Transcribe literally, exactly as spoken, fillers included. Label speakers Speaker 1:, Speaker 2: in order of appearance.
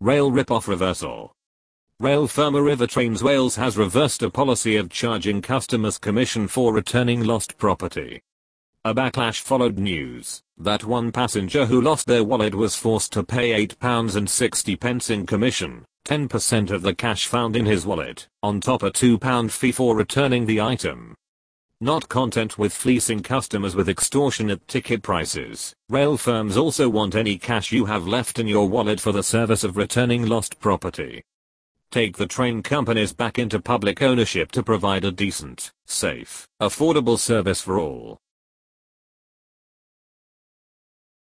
Speaker 1: Rail rip-off reversal. Rail firm Arriva Trains Wales has reversed a policy of charging customers commission for returning lost property. A backlash followed news that one passenger who lost their wallet was forced to pay eight pounds sixty in commission, ten percent of the cash found in his wallet, on top a two pound fee for returning the item. Not content with fleecing customers with extortionate ticket prices, rail firms also want any cash you have left in your wallet for the service of returning lost property. Take the train companies back into public ownership to provide a decent, safe, affordable service for all.